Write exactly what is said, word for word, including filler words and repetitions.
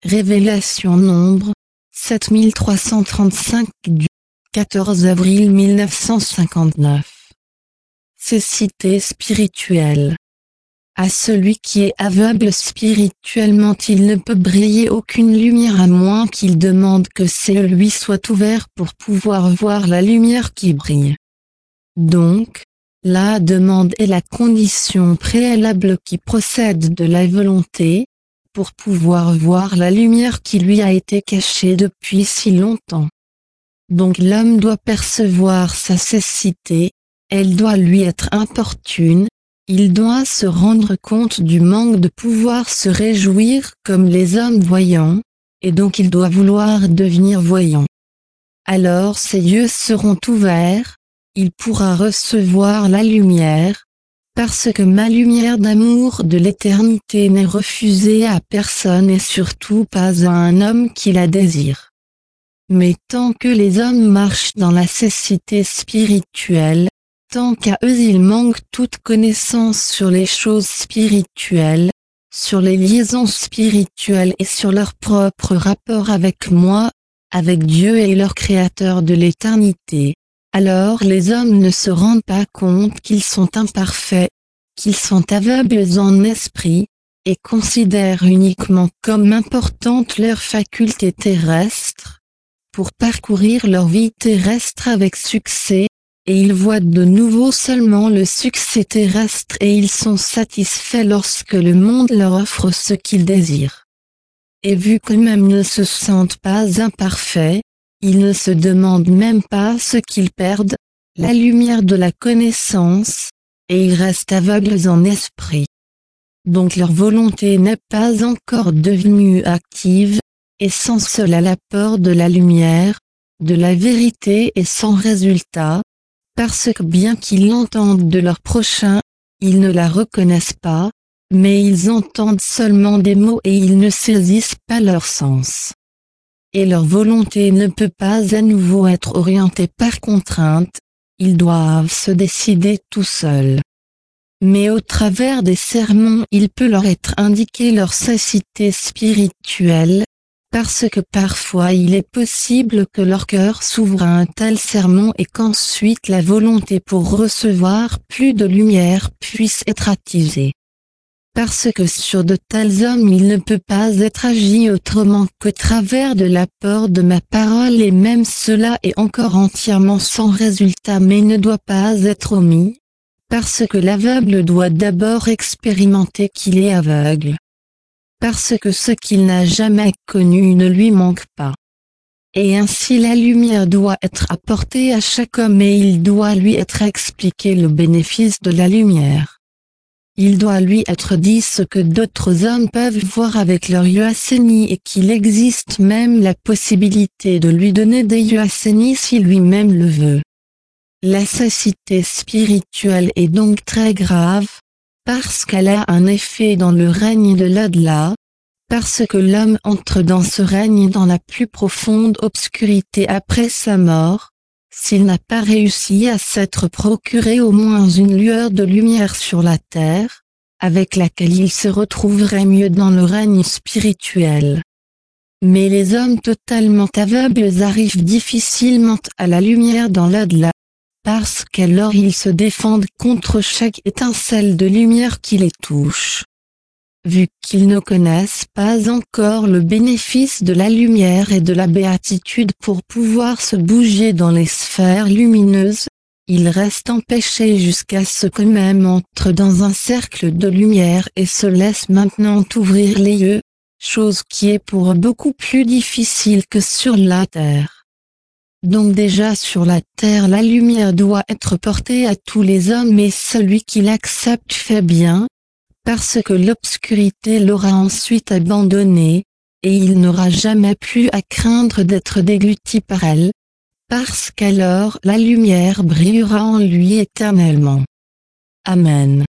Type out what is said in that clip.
Révélation Nombre, sept mille trois cent trente-cinq du quatorze avril mille neuf cent cinquante-neuf. Cécité spirituelle. À celui qui est aveugle spirituellement, il ne peut briller aucune lumière à moins qu'il demande que ses lui soit ouvert pour pouvoir voir la lumière qui brille. Donc, la demande est la condition préalable qui procède de la volonté, pour pouvoir voir la lumière qui lui a été cachée depuis si longtemps. Donc l'homme doit percevoir sa cécité, elle doit lui être importune, il doit se rendre compte du manque de pouvoir se réjouir comme les hommes voyants, et donc il doit vouloir devenir voyant. Alors ses yeux seront ouverts, il pourra recevoir la lumière, parce que ma lumière d'amour de l'éternité n'est refusée à personne et surtout pas à un homme qui la désire. Mais tant que les hommes marchent dans la cécité spirituelle, tant qu'à eux ils manquent toute connaissance sur les choses spirituelles, sur les liaisons spirituelles et sur leur propre rapport avec moi, avec Dieu et leur Créateur de l'éternité, alors les hommes ne se rendent pas compte qu'ils sont imparfaits, qu'ils sont aveugles en esprit, et considèrent uniquement comme importantes leurs facultés terrestres, pour parcourir leur vie terrestre avec succès, et ils voient de nouveau seulement le succès terrestre et ils sont satisfaits lorsque le monde leur offre ce qu'ils désirent. Et vu qu'eux-mêmes ne se sentent pas imparfaits, ils ne se demandent même pas ce qu'ils perdent, la lumière de la connaissance, et ils restent aveugles en esprit. Donc leur volonté n'est pas encore devenue active, et sans cela l'apport de la lumière, de la vérité est sans résultat, parce que bien qu'ils l'entendent de leur prochain, ils ne la reconnaissent pas, mais ils entendent seulement des mots et ils ne saisissent pas leur sens. Et leur volonté ne peut pas à nouveau être orientée par contrainte, ils doivent se décider tout seuls. Mais au travers des sermons il peut leur être indiqué leur cécité spirituelle, parce que parfois il est possible que leur cœur s'ouvre à un tel sermon et qu'ensuite la volonté pour recevoir plus de lumière puisse être attisée. Parce que sur de tels hommes il ne peut pas être agi autrement qu'au travers de l'apport de ma parole et même cela est encore entièrement sans résultat mais ne doit pas être omis, parce que l'aveugle doit d'abord expérimenter qu'il est aveugle. Parce que ce qu'il n'a jamais connu ne lui manque pas. Et ainsi la lumière doit être apportée à chaque homme et il doit lui être expliqué le bénéfice de la lumière. Il doit lui être dit ce que d'autres hommes peuvent voir avec leurs yeux assainis et qu'il existe même la possibilité de lui donner des yeux assainis si lui-même le veut. La cécité spirituelle est donc très grave, parce qu'elle a un effet dans le règne de l'au-delà, parce que l'homme entre dans ce règne dans la plus profonde obscurité après sa mort, s'il n'a pas réussi à s'être procuré au moins une lueur de lumière sur la terre, avec laquelle il se retrouverait mieux dans le règne spirituel. Mais les hommes totalement aveugles arrivent difficilement à la lumière dans l'au-delà, parce qu'alors ils se défendent contre chaque étincelle de lumière qui les touche. Vu qu'ils ne connaissent pas encore le bénéfice de la lumière et de la béatitude pour pouvoir se bouger dans les sphères lumineuses, ils restent empêchés jusqu'à ce qu'eux-mêmes entrent dans un cercle de lumière et se laissent maintenant ouvrir les yeux, chose qui est pour eux beaucoup plus difficile que sur la terre. Donc déjà sur la terre la lumière doit être portée à tous les hommes et celui qui l'accepte fait bien, parce que l'obscurité l'aura ensuite abandonné, et il n'aura jamais plus à craindre d'être dégluti par elle, parce qu'alors la lumière brillera en lui éternellement. Amen.